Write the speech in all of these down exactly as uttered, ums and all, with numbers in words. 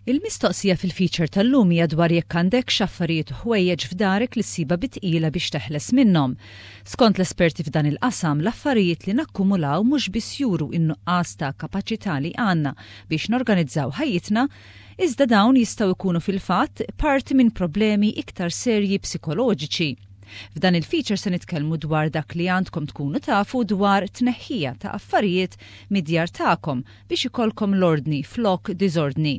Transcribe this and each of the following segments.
Il-mistoqsija fil-feature tal-lum hija dwar jekk għandek x'affarijiet u ħwejjeġ f'darek li ssiba bitqila biex teħles minnhom. Skont l-esperti f'dan il-qasam, l-affarijiet li nakkumulaw mhux biss juru in-nuqqas ta' kapaċità li għandna biex norganizzaw ħajjitna, iżda dawn jistgħu jkunu fil-fatt parti minn problemi iktar serji psikoloġiċi. F'dan il-feature se nitkellmu dwar dak li għandkom tkunu tafu dwar tneħħija ta' affarijiet mid-djar tagħkom biex ikolkom l-ordni flok diżordni.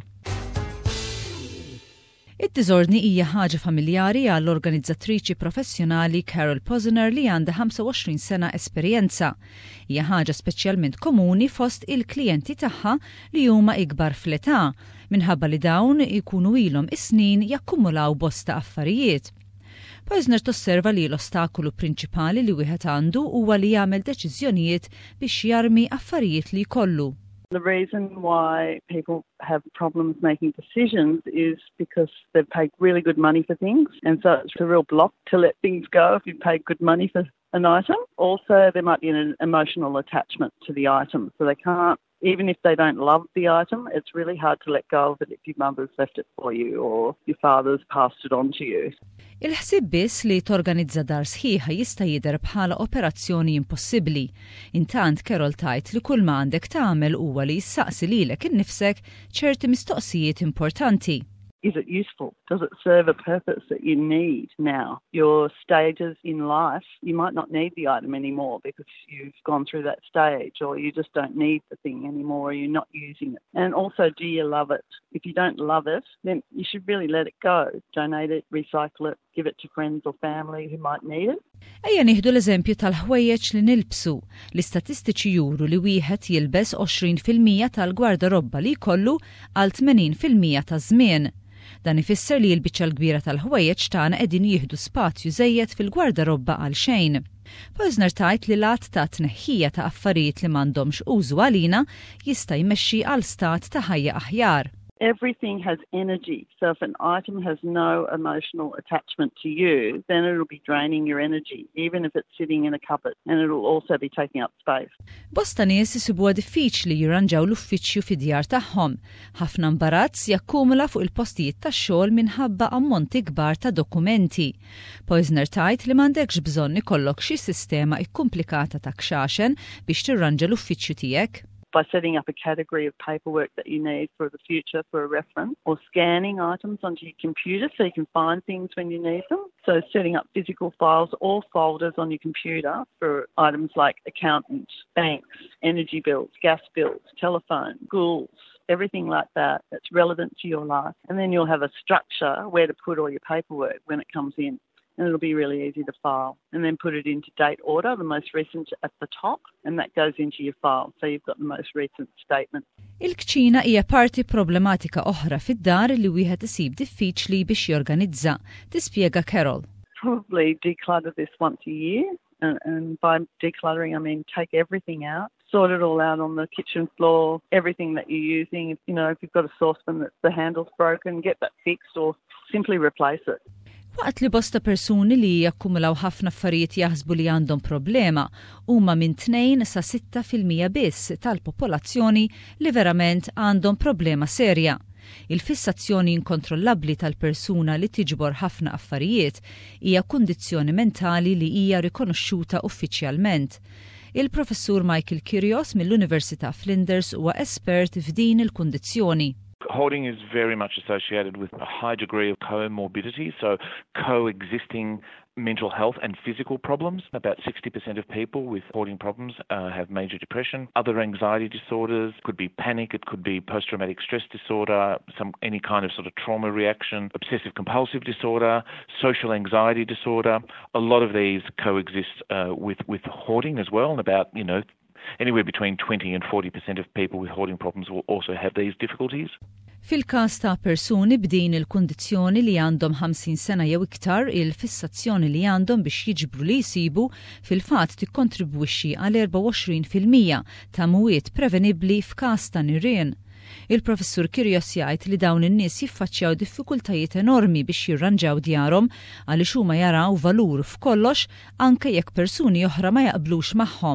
Id-diżordni hija ħaġa familjari għall-organizzatriċi professjonali Carol Posner li għandha ħamsa u għoxrin sena esperjenza. Hija ħaġa speċjalment komuni fost il-klijenti tagħha li huma ikbar fl-età, minħabba li dawn ikunu ilhom is-snin jakkumulaw bosta affarijiet. Posner tosserva li l-ostakolu prinċipali li wieħed għandu huwa li jagħmel deċiżjonijiet biex jarmi affarijiet li jkollu. The reason why people have problems making decisions is because they've paid really good money for things, and so it's a real block to let things go if you've paid good money for an item. Also, there might be an emotional attachment to the item, so they can't, even if they don't love the item, it's really hard to let go of it if your mother's left it for you or your father's passed it on to you. Il-ħsieb biss li torganizza dar sħiħa jista' jidher bħala operazzjoni impossibbli. Intant Carol tajt li kull ma għandek tagħmel huwa li jissaqsi lilek innifsek ċerti mistoqsijiet importanti. Is it useful? Does it serve a purpose that you need now? Your stages in life, you might not need the item anymore because you've gone through that stage, or you just don't need the thing anymore, or you're not using it. And also, do you love it? If you don't love it, then you should really let it go. Donate it, recycle it, give it to friends or family who might need it. Ejja nieħdu l-eżempju tal-ħwejjeġ li nilbsu. L-istatistiċi juru li wieħed jilbes għoxrin fil-mija tal-gwardarobba li jkollu għal tmenin fil-mija taż-żmien. Dan ifisser li l-biċċa l-kbira tal-ħwejjeġ tagħna qegħdin jieħdu spazju żejjed fil-gwardarobba għal xejn. Posner tajt li lat ta' tneħħija ta' affarijiet li m'għandhomx użu għalina jista' jmexxi għal stat ta' ħajja aħjar. Everything has energy, so if an item has no emotional attachment to you, then it'll be draining your energy, even if it's sitting in a cupboard, and it'll also be taking up space. Bosta nies isibuha diffiċli jirranġaw l-uffiċċju fid-djar tagħhom. Ħafna imbarazz jakkumula fuq il-postijiet tax-xogħol minħabba ammonti kbar ta' dokumenti. Posner tajt li m'għandekx bżonn ikollok xi sistema ikkumplikata ta' kxaxen biex tirranġa l-uffiċċju tiegħek. By setting up a category of paperwork that you need for the future for a reference, or scanning items onto your computer so you can find things when you need them. So setting up physical files or folders on your computer for items like accountant, banks, energy bills, gas bills, telephone, schools, everything like that that's relevant to your life. And then you'll have a structure where to put all your paperwork when it comes in. And it'll be really easy to file. And then put it into date order, the most recent at the top, and that goes into your file. So you've got the most recent statement. Il-kċina hija parti problematika oħra fid-dar li wieħed isib diffiċli biex jorganizza. Tispjega Carol. Probably declutter this once a year. And, and by decluttering, I mean take everything out. Sort it all out on the kitchen floor, everything that you're using. You know, if you've got a saucepan that the handle's broken, get that fixed or simply replace it. Waqt li bosta persuni li jakkumulaw ħafna affarijiet jaħsbu li għandhom problema huma minn tnejn sa sitta fil-mija biss tal-popolazzjoni li verament għandhom problema serja. Il-fissazzjoni inkontrollabbli tal-persuna li tiġbor ħafna affarijiet hija kundizzjoni mentali li hija rikonoxxuta uffiċjalment. Il-professur Michael Kirios mill-Università Flinders huwa espert f'din il-kundizzjoni. Hoarding is very much associated with a high degree of comorbidity, so coexisting mental health and physical problems. About sixty percent of people with hoarding problems uh, have major depression. Other anxiety disorders could be panic, it could be post-traumatic stress disorder, some any kind of sort of trauma reaction, obsessive compulsive disorder, social anxiety disorder. A lot of these coexist uh, with, with hoarding as well, and about, you know, anywhere between twenty and forty percent of people with hoarding problems will also have these difficulties. Fil-każ ta' persuni b'din il-kundizzjoni li għandhom ħamsin sena jew iktar, il-fissazzjoni li għandhom biex jiġbru li jsibu fil-fatt tikkontribwixxi għal erba' u għoxrin fil-mija ta' mwiet prevenibbli f'każ ta' nirien. Il-professur Kirios jgħid li dawn in-nies jiffaċċjaw diffikultajiet enormi biex jirranġaw djarhom għaliex huma jaraw valur f'kollox anke jekk persuni oħra ma jaqblux magħhom.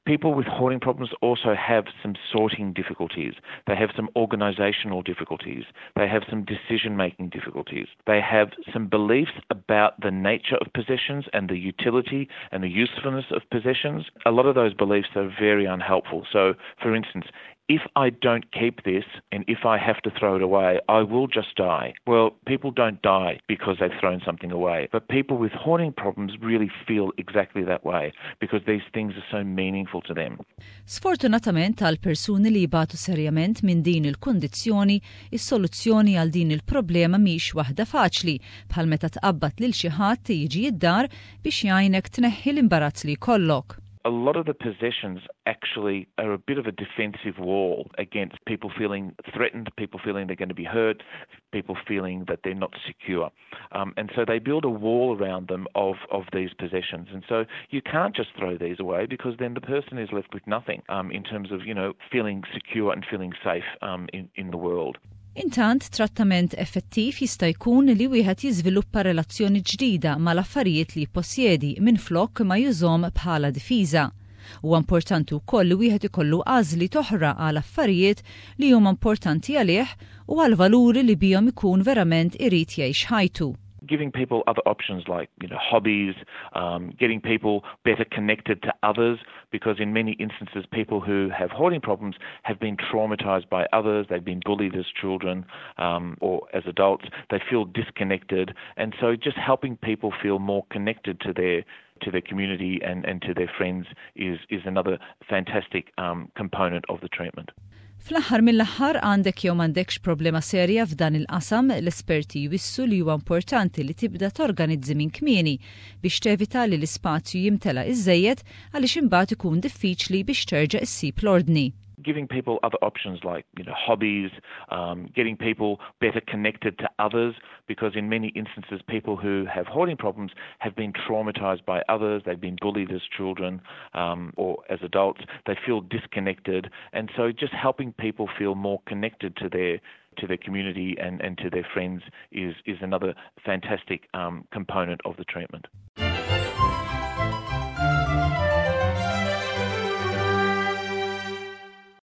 People with hoarding problems also have some sorting difficulties. They have some organisational difficulties. They have some decision-making difficulties. They have some beliefs about the nature of possessions and the utility and the usefulness of possessions. A lot of those beliefs are very unhelpful. So, for instance, if I don't keep this and if I have to throw it away, I will just die. Well, people don't die because they've thrown something away. But people with hoarding problems really feel exactly that way because these things are so meaningful to them. Sfortunatament għal persuni li jibatu serjament minn din il-kundizzjoni, is-soluzzjoni għal din il-problema mhix waħda faċli, bħal meta tqabbad lil xi ħadd jiġi id-dar biex jgħinek tneħħi l-imbarazz li jkollok. A lot of the possessions actually are a bit of a defensive wall against people feeling threatened, people feeling they're going to be hurt, people feeling that they're not secure. Um, and so they build a wall around them of, of these possessions. And so you can't just throw these away because then the person is left with nothing um, in terms of, you know, feeling secure and feeling safe um, in, in the world. Intant, trattament effettiv jista' jkun li wieħed jiżviluppa relazzjoni ġdida mal-affarijiet li jpossjedi minflok ma jużhom bħala difiża. Huwa importanti wkoll li wieħed ikollu għażli toħra għal affarijiet li huma importanti għalih u għal valuri li bihom ikun verament irid jgħix ħajtu. Giving people other options like, you know, hobbies, um, getting people better connected to others, because in many instances people who have hoarding problems have been traumatized by others, they've been bullied as children um, or as adults, they feel disconnected, and so just helping people feel more connected to their to their community and, and to their friends is, is another fantastic um, component of the treatment. Fl-aħħar mill-aħħar għandek jew m'għandekx problema serja f'dan il-qasam, l-esperti jwissu li huwa importanti li tibda torganizzi minn kmieni biex tevita li l-ispazju jimtela iżejjed għaliex imbagħad ikun diffiċli biex terġa' issib l-ordni. Giving people other options like, you know, hobbies, um, getting people better connected to others, because in many instances people who have hoarding problems have been traumatized by others, they've been bullied as children um, or as adults, they feel disconnected, and so just helping people feel more connected to their to their community and, and to their friends is, is another fantastic um, component of the treatment.